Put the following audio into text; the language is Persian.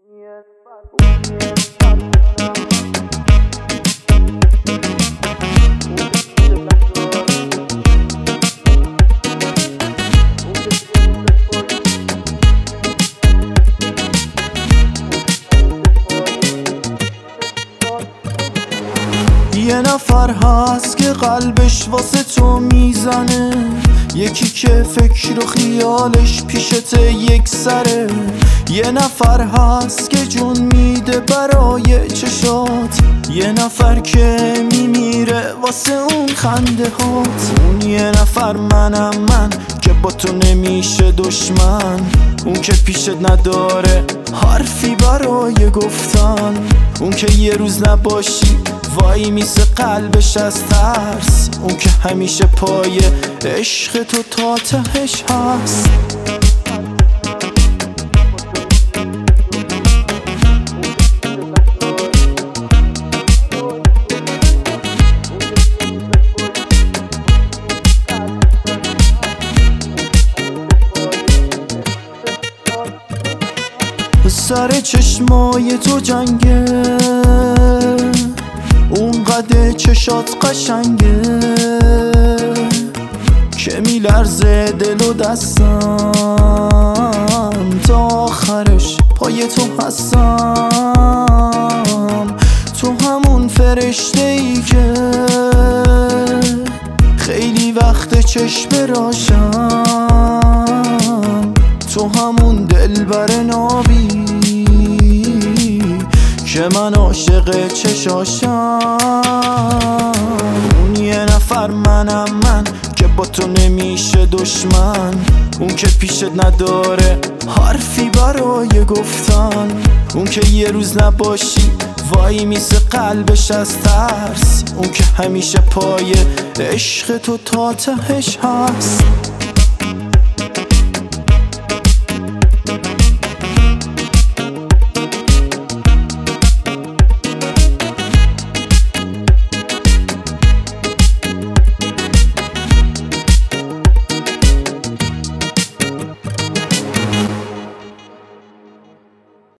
یه نفر هست که قلبش واسه تو میزنه، یکی که فکر و خیالش پیشت یک سره. یه نفر هست که جون میده برای چشات، یه نفر که میمیره واسه اون خنده هات. اون یه نفر منم من که با تو نمیشه دشمن، اون که پیشت نداره حرفی برای گفتن، اون که یه روز نباشی وای میسه قلبش از ترس، اون که همیشه پای عشق تو تا تهش هست. سر چشمای تو جنگه، اونقدر چشات قشنگه که میلرزه دل و دستم، تا آخرش پای تو هستم. تو همون فرشته ای که خیلی وقت چشم راشم، تو همون دلبر نابی که من عاشق چشاشم. اون یه نفر منم من که با تو نمیشه دشمن، اون که پیشت نداره حرفی برای گفتن، اون که یه روز نباشی وای میسه قلبش از ترس، اون که همیشه پای عشق تو تا تهش هست.